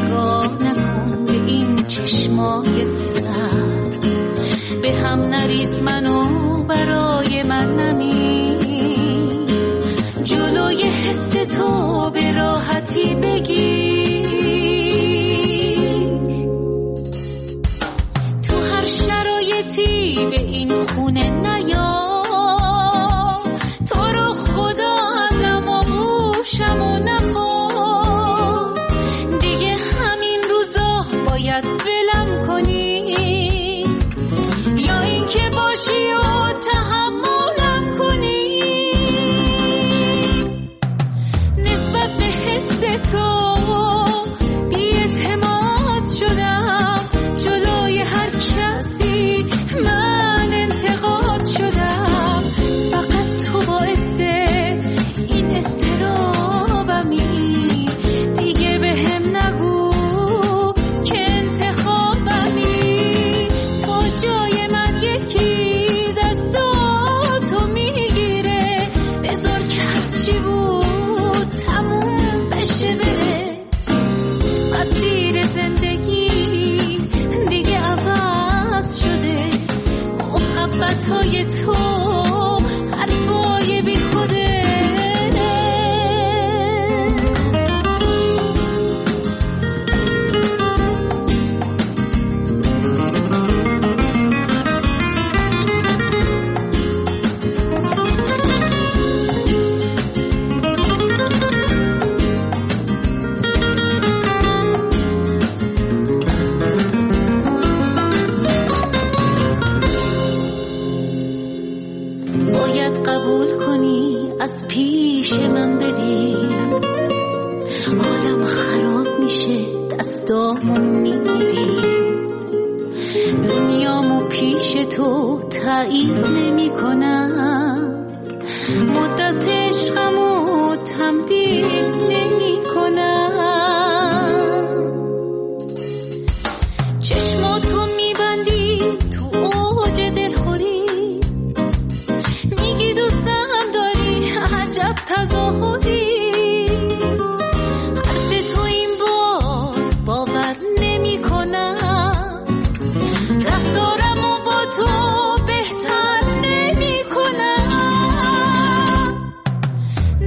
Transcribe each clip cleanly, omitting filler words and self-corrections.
نگاه نکن به این چشمای سرد، به هم نریز منو برای من نمیر، جلوی حس تو به راحتی بگیر. تو هر شرایطی به این خونه نیا، تو رو خدا ازم آغوشم و نخواه، دیگه همین روزا باید ولم کنی یا این که باشی و تحملم کنی. نسبت به حس تو بی‌اعتماد شدم، جلوی هر کسی من انتقاد شدم، فقط تو باعث این اضطرابمی، دیگه به هم نگو که انتخابمی. تا جای من یکی دستاتو میگیره، بذار که هرچی بود تموم بشه بره. مسیر زندگی دیگه عوض شده، محبتهای تو حرفای بی خوده. باید قبول کنی از پیش من بری، حالم خراب میشه دستامو میگیری، دنیامو پیش تو تایید نمی کنم، مدت عشقمو تمدید نمی کنم. چشماتو میبندی تو اوج دلخوری، میگی دوستم داری عجب تظاهری، حرف تو این بار باور نمی کنم، رفتارمو با تو بهتر نمی کنم.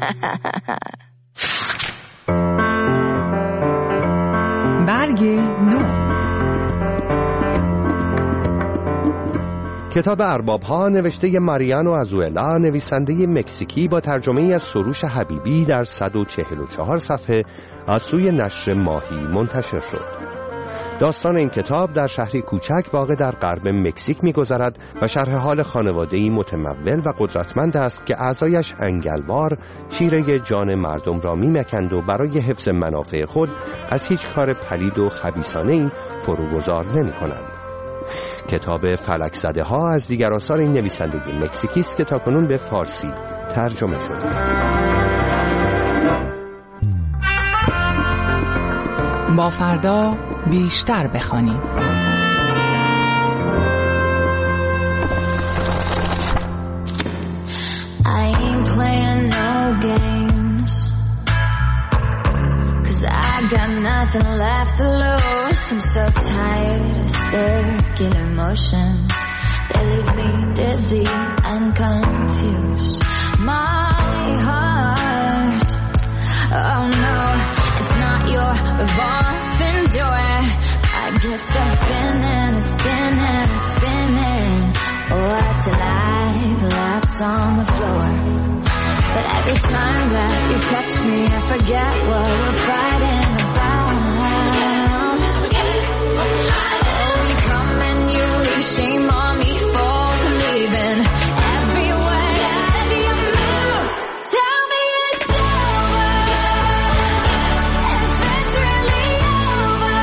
برگ نو. کتاب ارباب‌ها نوشته ماریانو آزوئلا، نویسنده مکزیکی، با ترجمه از سروش حبیبی در 144 صفحه از سوی نشر ماهی منتشر شد. داستان این کتاب در شهری کوچک واقع در غرب مکزیک می‌گذرد و شرح حال خانواده‌ای متمول و قدرتمند است که اعضایش انگلوار چیره جان مردم را می‌مکند و برای حفظ منافع خود از هیچ کار پلید و خبیثانه‌ای فروگذار نمی‌کنند. کتاب فلک زده ها از دیگر آثار این نویسنده مکزیکی است که تاکنون به فارسی ترجمه شده. با فردا بیشتر بخوانیم. I ain't playing no games, 'cause I got nothing left to lose. I'm so tired of circular motions. They leave me dizzy and confused. My heart, oh no, it's not your revolving door. I guess I'm spinning and spinning and spinning. Oh, till I collapse on the floor. But every time that you touch me, I forget what we're fighting about. Oh, you come and you leave, shame on me for believing every word out of your mouth. Tell me it's over, if it's really over,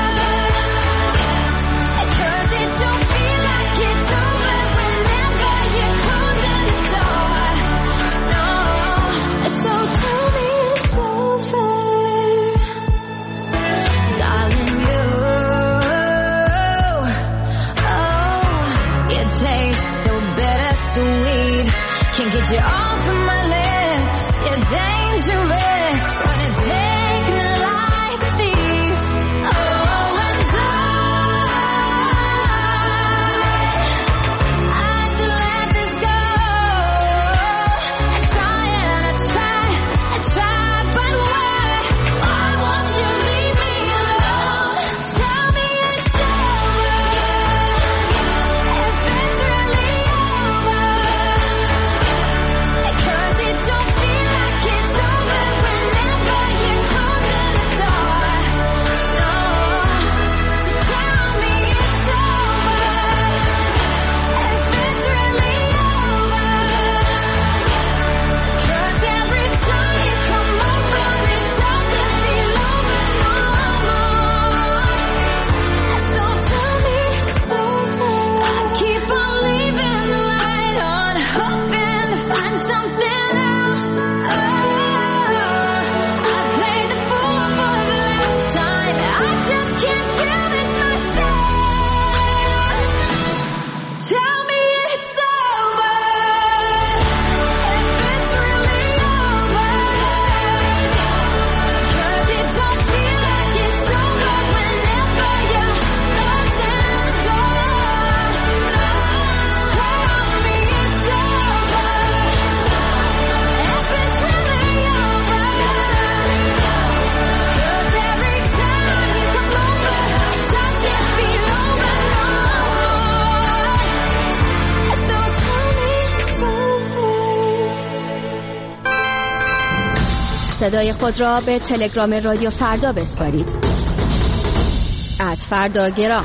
'cause it don't feel like it's over whenever you're closing the door. No, so tell me it's over, darling. Taste so bittersweet, can't get you off of my lips. You're dangerous, gonna take me like a thief. Oh, and I should let this go. I try and I try, but why won't you leave me alone? Tell me it's over, if it's really over, 'cause it don't feel like it's over whenever you're closing the door. No, so tell me it's over, if it's really over, 'cause every time you come over it doesn't feel over no more. So tell me it's over. I keep on leaving the light on, hoping to find something else. I played the fool for the last time. I just can't feel this myself. Tell me it's over, if it's really over, 'cause it don't feel like it's over whenever you're closing the door. Tell me it's over, if it's really over, 'cause every time you come over it doesn't feel over no more. So tell me it's over. صدای خود را به تلگرام رادیو فردا بسپارید. @فرداگرام.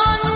long